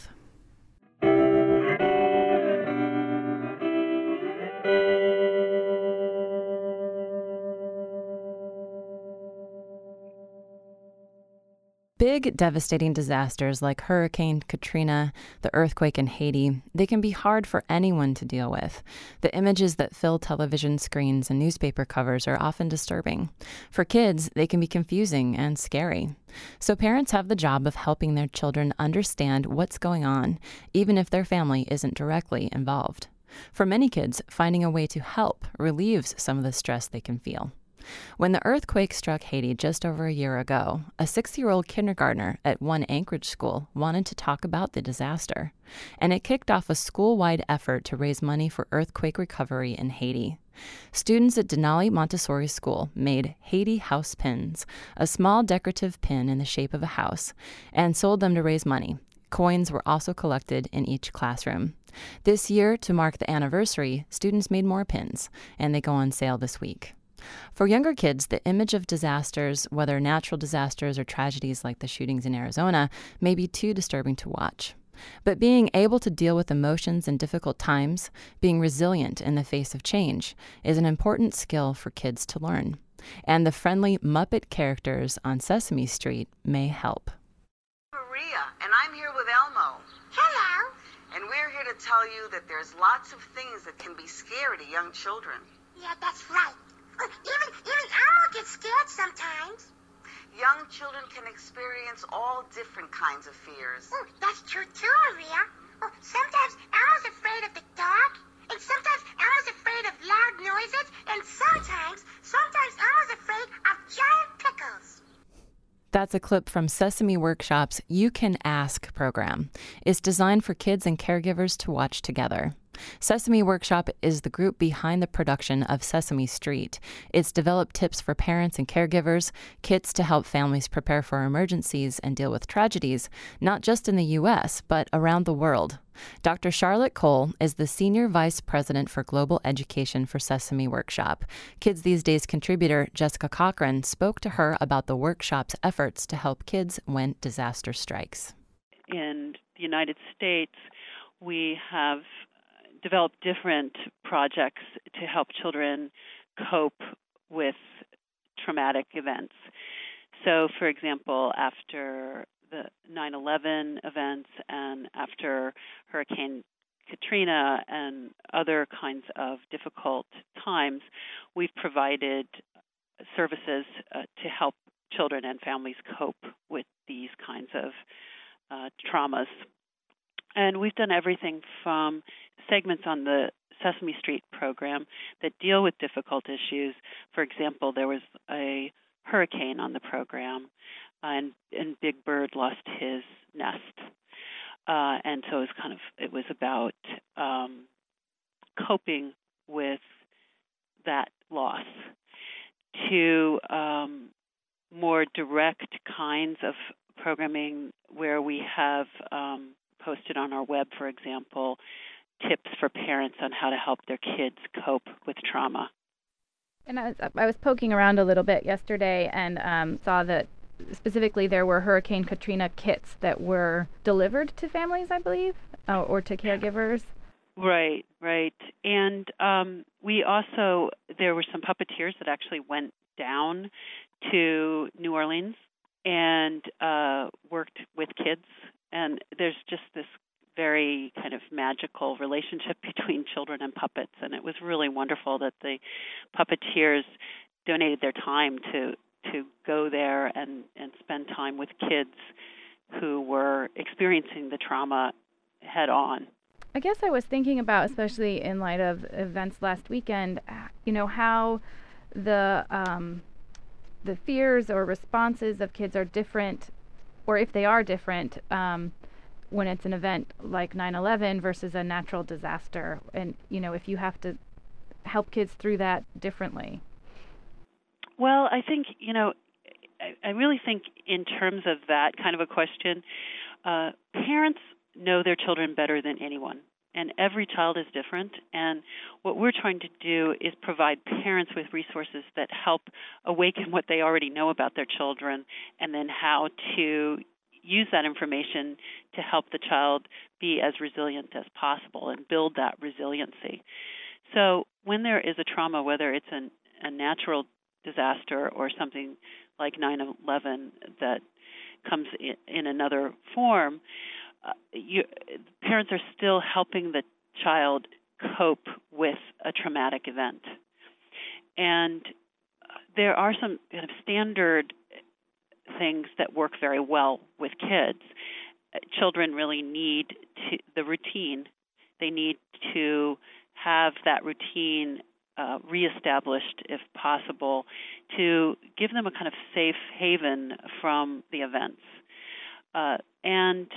Big, devastating disasters like Hurricane Katrina, the earthquake in Haiti, they can be hard for anyone to deal with. The images that fill television screens and newspaper covers are often disturbing. For kids, they can be confusing and scary. So parents have the job of helping their children understand what's going on, even if their family isn't directly involved. For many kids, finding a way to help relieves some of the stress they can feel. When the earthquake struck Haiti just over a year ago, a six-year-old kindergartner at one Anchorage school wanted to talk about the disaster, and it kicked off a school-wide effort to raise money for earthquake recovery in Haiti. Students at Denali Montessori School made Haiti house pins, a small decorative pin in the shape of a house, and sold them to raise money. Coins were also collected in each classroom. This year, to mark the anniversary, students made more pins, and they go on sale this week. For younger kids, the image of disasters, whether natural disasters or tragedies like the shootings in Arizona, may be too disturbing to watch. But being able to deal with emotions in difficult times, being resilient in the face of change, is an important skill for kids to learn. And the friendly Muppet characters on Sesame Street may help. Maria, and I'm here with Elmo. Hello. And we're here to tell you that there's lots of things that can be scary to young children. Yeah, that's right. Even, even Elmo gets scared sometimes. Young children can experience all different kinds of fears. Oh, that's true too, Maria. Oh, sometimes Elmo's afraid of the dark, and sometimes Elmo's afraid of loud noises, and sometimes, sometimes Elmo's afraid of giant pickles. That's a clip from Sesame Workshop's You Can Ask program. It's designed for kids and caregivers to watch together. Sesame Workshop is the group behind the production of Sesame Street. It's developed tips for parents and caregivers, kits to help families prepare for emergencies and deal with tragedies, not just in the U S, but around the world. Doctor Charlotte Cole is the Senior Vice President for Global Education for Sesame Workshop. Kids These Days contributor Jessica Cochran spoke to her about the workshop's efforts to help kids when disaster strikes. In the United States, we have developed different projects to help children cope with traumatic events. So, for example, after the nine eleven events and after Hurricane Katrina and other kinds of difficult times, we've provided services uh, to help children and families cope with these kinds of uh, traumas. And we've done everything from segments on the Sesame Street program that deal with difficult issues. For example, there was a hurricane on the program, and, and Big Bird lost his nest. Uh, and so it was kind of, it was about um, coping with that loss, to um, more direct kinds of programming where we have um, posted on our web, for example, tips for parents on how to help their kids cope with trauma. And I was, I was poking around a little bit yesterday and um, saw that specifically there were Hurricane Katrina kits that were delivered to families, I believe, uh, or to caregivers. Right, right. And um, we also, there were some puppeteers that actually went down to New Orleans and uh, worked with kids. And there's just this very kind of magical relationship between children and puppets. And it was really wonderful that the puppeteers donated their time to to go there and, and spend time with kids who were experiencing the trauma head on. I guess I was thinking about, especially in light of events last weekend, you know, how the um, the fears or responses of kids are different, or if they are different, um, when it's an event like nine eleven versus a natural disaster. And, you know, if you have to help kids through that differently. Well, I think, you know, I, I really think in terms of that kind of a question, uh, parents know their children better than anyone, and every child is different. And what we're trying to do is provide parents with resources that help awaken what they already know about their children, and then how to use that information to help the child be as resilient as possible and build that resiliency. So when there is a trauma, whether it's an, a natural disaster or something like nine eleven that comes in, in another form, uh, you, parents are still helping the child cope with a traumatic event. And there are some kind of standard things that work very well with kids. Children really need to, the routine. They need to have that routine uh, reestablished, if possible, to give them a kind of safe haven from the events. Uh, and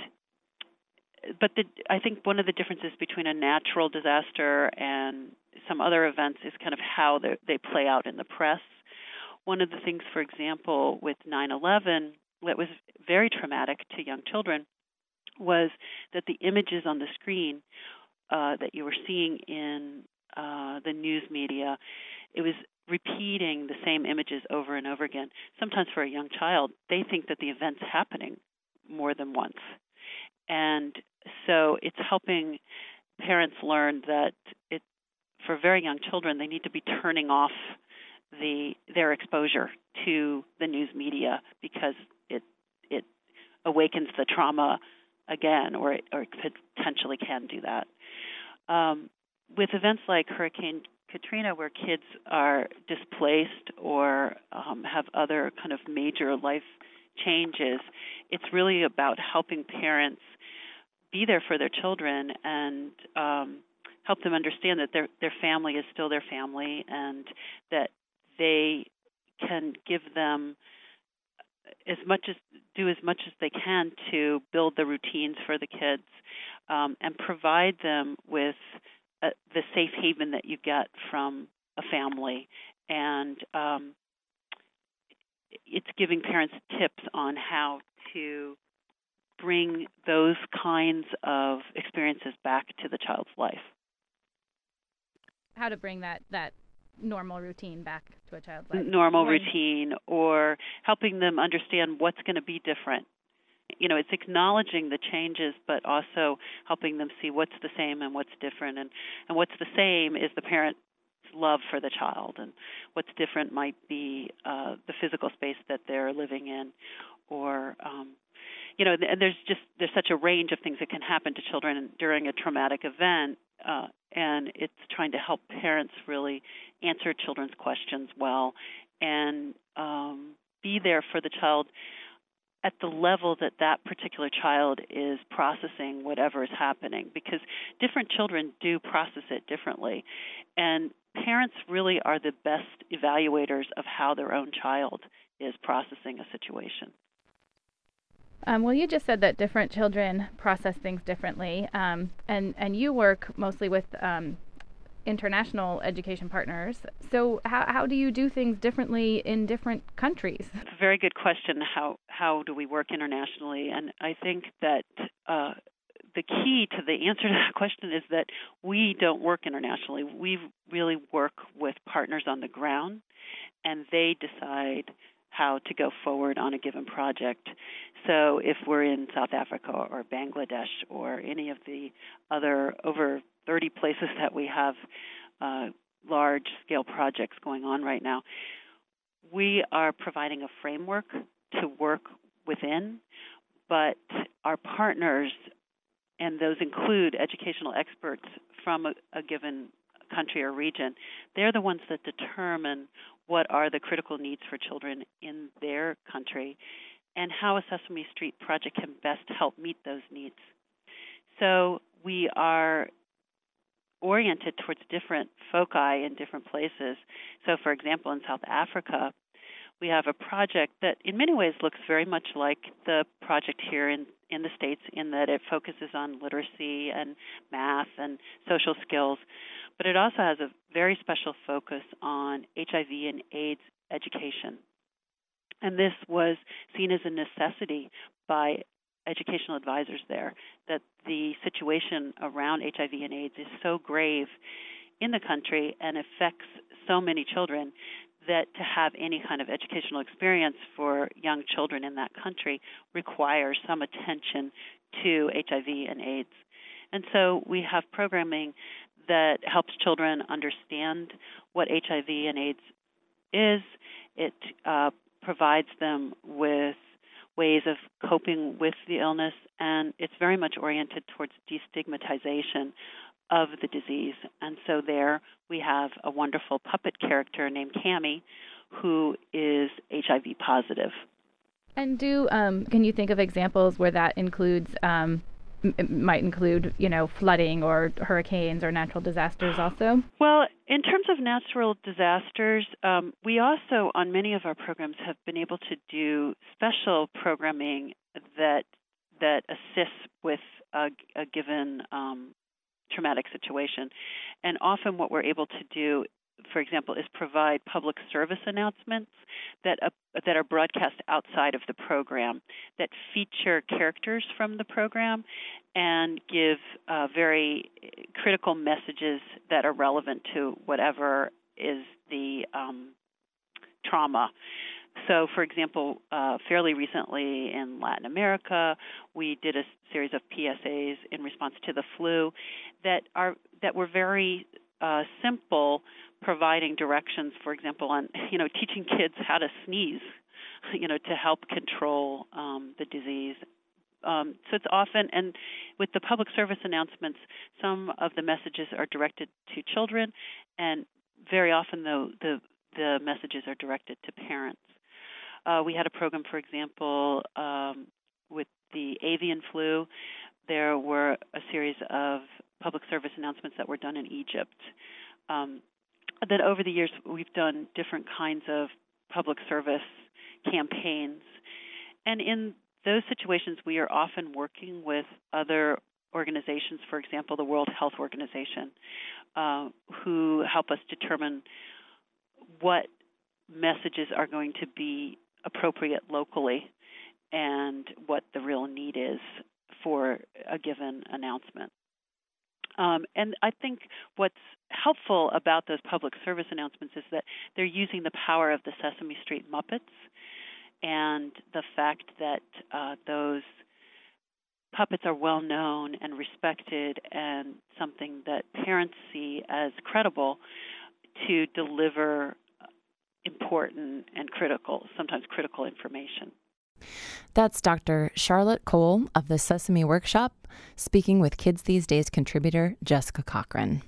but the, I think one of the differences between a natural disaster and some other events is kind of how they play out in the press. One of the things, for example, with nine eleven that was very traumatic to young children was that the images on the screen uh, that you were seeing in uh, the news media, it was repeating the same images over and over again. Sometimes for a young child, they think that the event's happening more than once. And so it's helping parents learn that it, for very young children, they need to be turning off the their exposure to the news media because it it awakens the trauma again, or it, or it potentially can do that. Um, with events like Hurricane Katrina, where kids are displaced or um, have other kind of major life changes, it's really about helping parents be there for their children and um, help them understand that their their family is still their family, and that they can give them as much as do as much as they can to build the routines for the kids, um, and provide them with uh, the safe haven that you get from a family. And um, it's giving parents tips on how to bring those kinds of experiences back to the child's life. How to bring that that normal routine back to a child's life. Normal routine, or helping them understand what's going to be different. You know, it's acknowledging the changes, but also helping them see what's the same and what's different. And, and what's the same is the parent's love for the child, and what's different might be uh, the physical space that they're living in, or um, you know, and there's just there's such a range of things that can happen to children during a traumatic event, uh, and it's trying to help parents really answer children's questions well and um, be there for the child at the level that that particular child is processing whatever is happening, because different children do process it differently, and parents really are the best evaluators of how their own child is processing a situation. Um, well, you just said that different children process things differently, um, and, and you work mostly with um, international education partners. So how, how do you do things differently in different countries? It's a very good question, how, how do we work internationally? And I think that uh, the key to the answer to that question is that we don't work internationally. We really work with partners on the ground, and they decide how to go forward on a given project. So if we're in South Africa or Bangladesh or any of the other over thirty places that we have uh, large-scale projects going on right now, we are providing a framework to work within, but our partners, and those include educational experts from a, a given country or region, they're the ones that determine what are the critical needs for children in their country and how a Sesame Street project can best help meet those needs. So we are oriented towards different foci in different places. So, for example, in South Africa, we have a project that in many ways looks very much like the project here in, in the States, in that it focuses on literacy and math and social skills, but it also has a very special focus on H I V and AIDS education. And this was seen as a necessity by educational advisors there, that the situation around H I V and AIDS is so grave in the country and affects so many children that to have any kind of educational experience for young children in that country requires some attention to H I V and AIDS. And so we have programming that helps children understand what H I V and AIDS is. It uh, provides them with ways of coping with the illness, and it's very much oriented towards destigmatization of the disease. And so there we have a wonderful puppet character named Cammie, who is H I V positive. And do um, can you think of examples where that includes um, m- might include, you know, flooding or hurricanes or natural disasters also? Well, in terms of natural disasters, um, we also, on many of our programs, have been able to do special programming that that assists with a, a given um, traumatic situation. And often what we're able to do, for example, is provide public service announcements that uh, that are broadcast outside of the program, that feature characters from the program and give uh, very critical messages that are relevant to whatever is the um, trauma. So, for example, uh, fairly recently in Latin America, we did a series of P S As in response to the flu that are that were very uh, simple, providing directions, for example, on you know teaching kids how to sneeze, you know, to help control um, the disease. Um, so it's often, and with the public service announcements, some of the messages are directed to children, and very often, though, the the messages are directed to parents. Uh, we had a program, for example, um, with the avian flu. There were a series of public service announcements that were done in Egypt. Um, that over the years, we've done different kinds of public service campaigns. And in those situations, we are often working with other organizations, for example, the World Health Organization, uh, who help us determine what messages are going to be appropriate locally and what the real need is for a given announcement. Um, and I think what's helpful about those public service announcements is that they're using the power of the Sesame Street Muppets and the fact that uh, those puppets are well known and respected and something that parents see as credible to deliver important and critical, sometimes critical information. That's Doctor Charlotte Cole of the Sesame Workshop, speaking with Kids These Days contributor Jessica Cochran.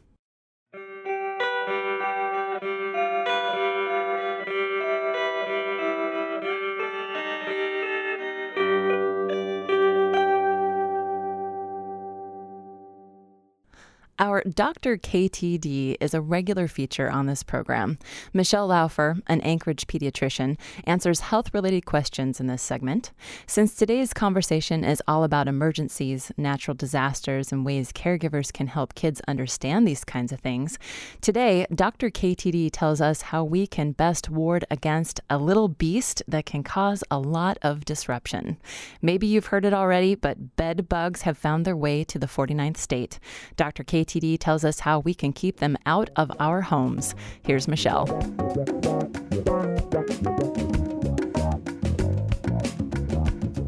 Our Doctor K T D is a regular feature on this program. Michelle Laufer, an Anchorage pediatrician, answers health-related questions in this segment. Since today's conversation is all about emergencies, natural disasters, and ways caregivers can help kids understand these kinds of things, today, Doctor K T D tells us how we can best ward against a little beast that can cause a lot of disruption. Maybe you've heard it already, but bed bugs have found their way to the forty-ninth state. Doctor K T D tells us how we can keep them out of our homes. Here's Michelle.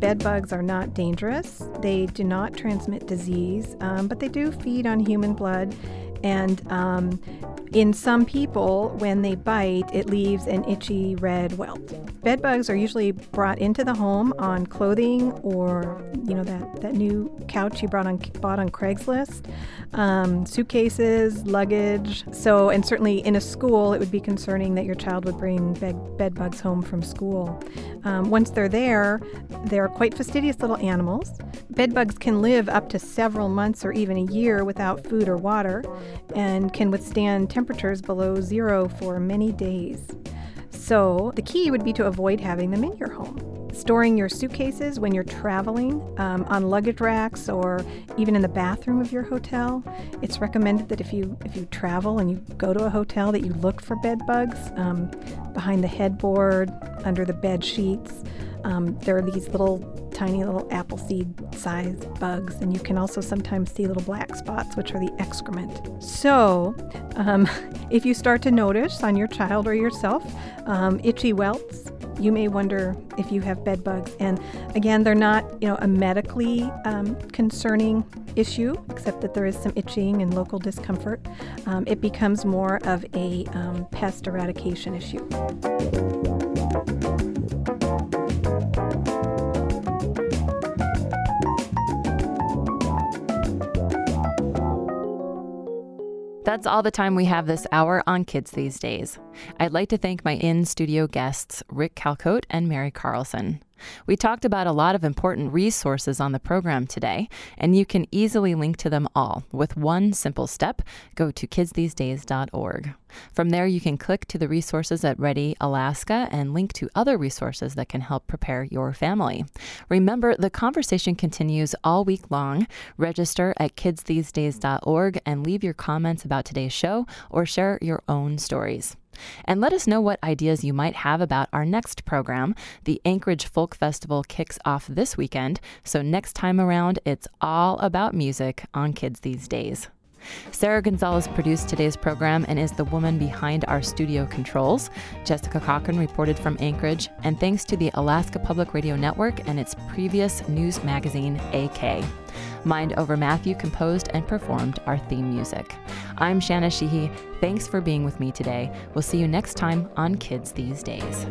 bed bugs are not dangerous. They do not transmit disease, um, but they do feed on human blood. And um, in some people, when they bite, it leaves an itchy red welt. Bed bugs are usually brought into the home on clothing or, you know, that, that new couch you brought on, bought on Craigslist, um, suitcases, luggage. So, and certainly in a school, it would be concerning that your child would bring bed, bed bugs home from school. Um, once they're there, they're quite fastidious little animals. Bed bugs can live up to several months or even a year without food or water, and can withstand temperatures below zero for many days. So the key would be to avoid having them in your home. Storing your suitcases when you're traveling um, on luggage racks or even in the bathroom of your hotel. It's recommended that if you if you travel and you go to a hotel that you look for bed bugs um, behind the headboard, under the bed sheets. Um, there are these little tiny little apple seed sized bugs, and you can also sometimes see little black spots, which are the excrement. So um, if you start to notice on your child or yourself um, itchy welts, you may wonder if you have bed bugs. And again, they're not, you know, a medically um, concerning issue, except that there is some itching and local discomfort. Um, it becomes more of a um, pest eradication issue. That's all the time we have this hour on Kids These Days. I'd like to thank my in-studio guests, Rick Calcote and Mary Carlson. We talked about a lot of important resources on the program today, and you can easily link to them all with one simple step. Go to kids these days dot org. From there, you can click to the resources at Ready Alaska and link to other resources that can help prepare your family. Remember, the conversation continues all week long. Register at kids these days dot org and leave your comments about today's show or share your own stories. And let us know what ideas you might have about our next program. The Anchorage Folk Festival kicks off this weekend, so next time around, it's all about music on Kids These Days. Sarah Gonzalez produced today's program and is the woman behind our studio controls. Jessica Cochran reported from Anchorage, and thanks to the Alaska Public Radio Network and its previous news magazine, A K. Mind Over Matthew composed and performed our theme music. I'm Shanna Sheehy. Thanks for being with me today. We'll see you next time on Kids These Days.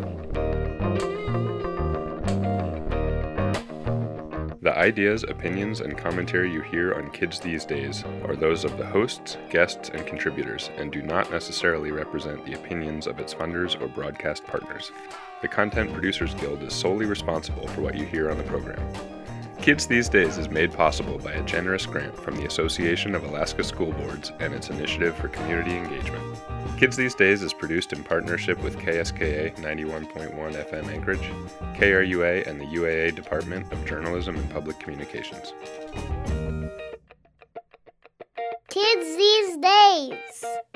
The ideas, opinions, and commentary you hear on Kids These Days are those of the hosts, guests, and contributors, and do not necessarily represent the opinions of its funders or broadcast partners. The Content Producers Guild is solely responsible for what you hear on the program. Kids These Days is made possible by a generous grant from the Association of Alaska School Boards and its Initiative for Community Engagement. Kids These Days is produced in partnership with K S K A ninety-one point one F M Anchorage, K R U A, and the U A A Department of Journalism and Public Communications. Kids These Days.